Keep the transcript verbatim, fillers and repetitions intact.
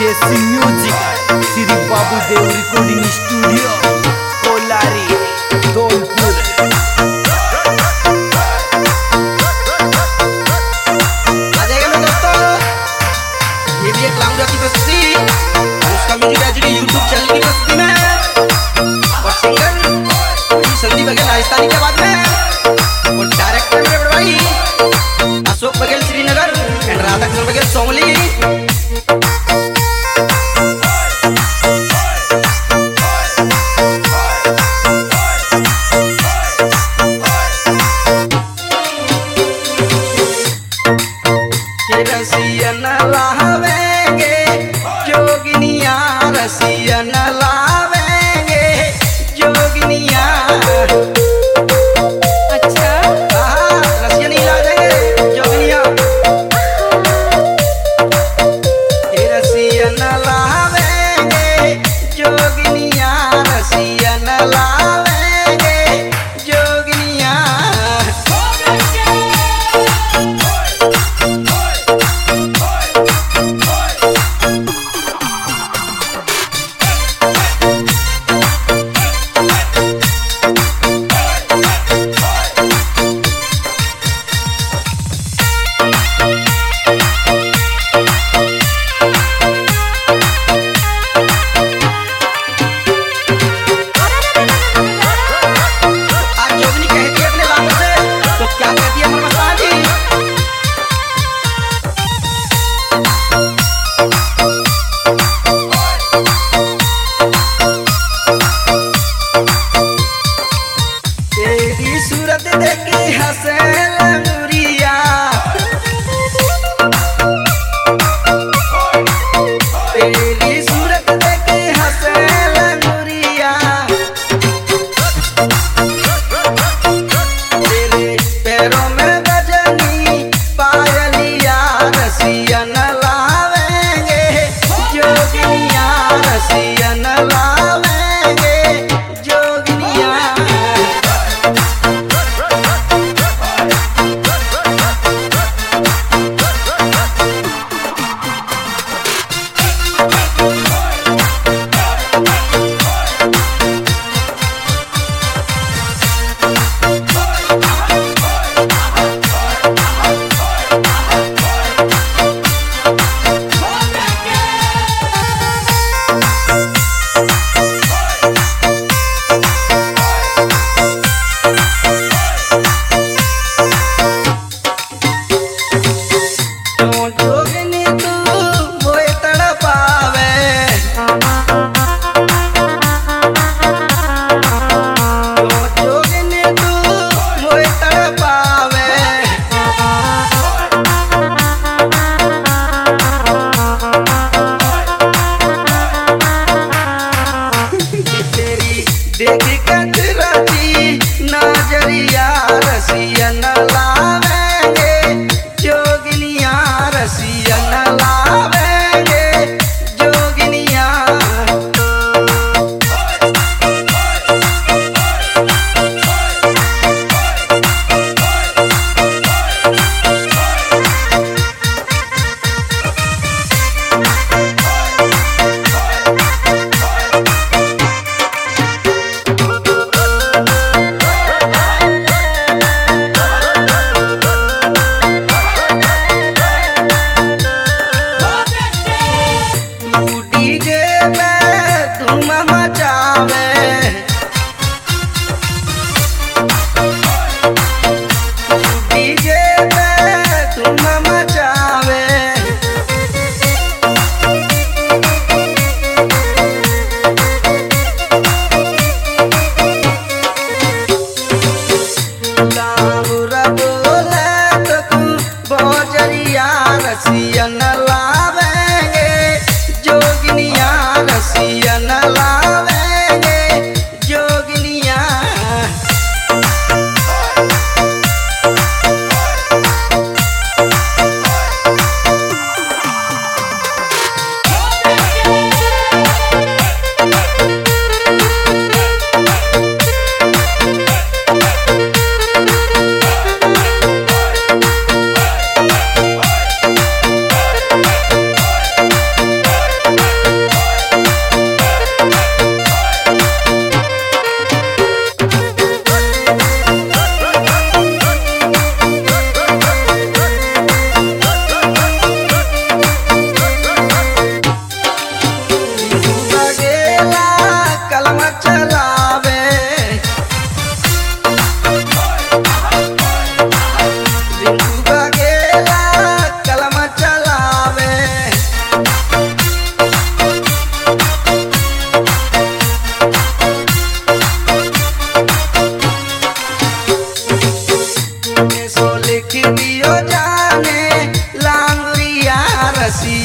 देसी music Shri Babu Dev recording studio Kolari Dholpur. आ जाएगा मेरे दोस्तों, ये भी एक लाउंजा की प्रस्तुति और उसका म्यूजिक एचडी यूट्यूब चैनल की प्रस्तुति में और सिंगर संदीप बघेल राजस्थानी के बाद में और डायरेक्टर मेरे बड़े भाई अशोक बघेल श्रीनगर एंड राधाकृष्ण बघेल सोमली। रसियन लावेंगे जोगिनिया, रसियन लावेंगे जोगिनिया। अच्छा हाँ, रसियन ही ला देंगे जोगिनिया। ये रसियन लावेंगे जोगिनिया, रसियन लावेंगे जोगिनिया। तेरी सूरत देखी हंसे लंगुरिया, तेरी सूरत देखी हंसे लंगुरिया। तेरे पैरों में गजनी पायलिया, रसियन लावेंगे जोगिनिया, रसियन लावेंगे जोगिनिया। जोगिनी तू मोए तड़पावे, जोगिनी तू मोए तड़पावे। तेरी देखी कतराती नजरिया, रसियन लावेंगे जोगिनिया, रसियन लावेंगे जोगिनिया। तू डीजे पे धूम मचावे, तू डीजे पे धूम मचावे। लाउरा बोले तो तू बोजरिया, रसियन लावेंगे जोगिनिया, रसियन लावेंगे जोगिनिया। सी